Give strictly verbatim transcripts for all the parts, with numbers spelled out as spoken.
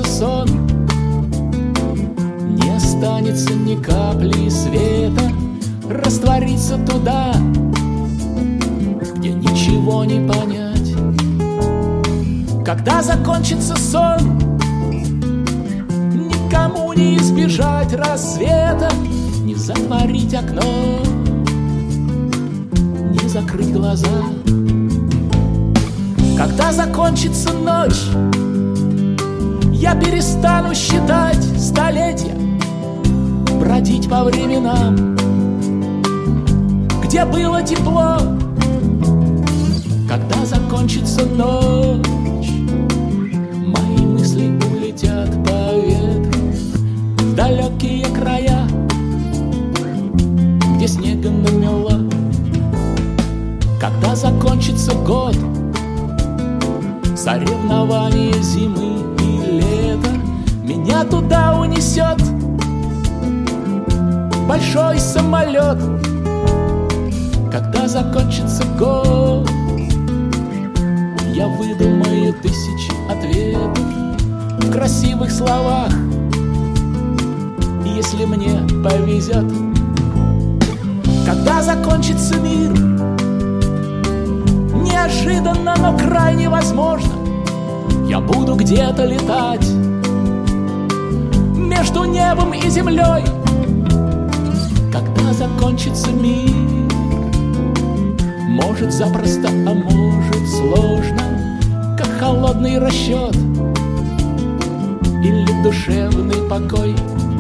сон, не останется ни капли света, растворится туда, где ничего не понять. Когда закончится сон, никому не избежать рассвета, не затворить окно, не закрыть глаза. Когда закончится ночь, я перестану считать столетия, бродить по временам, где было тепло. Когда закончится ночь, мои мысли улетят по ветру в далекие края, где снега намело. Когда закончится год, соревнования зимы и лета, меня туда унесет большой самолет. Когда закончится год, я выдумаю тысячи ответов в красивых словах. И если мне повезет, когда закончится мир, неожиданно, но крайне возможно, я буду где-то летать между небом и землей. Когда закончится мир, может запросто, а может сложно, как холодный расчет или душевный покой.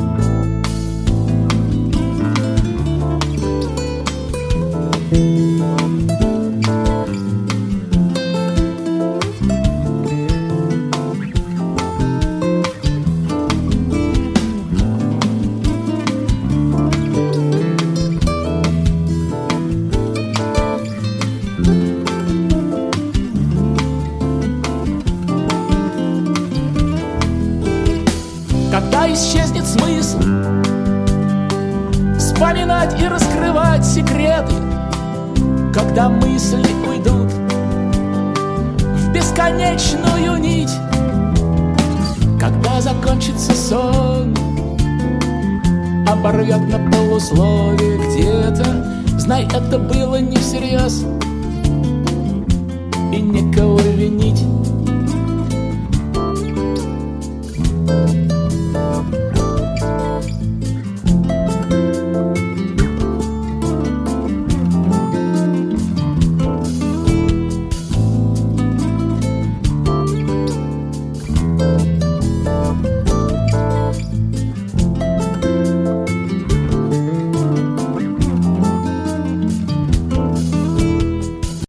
Когда исчезнет смысл вспоминать и раскрывать секреты, когда мысли уйдут в бесконечную нить, когда закончится сон, оборвет на полусловие где-то, знай, это было не всерьез, и некого винить.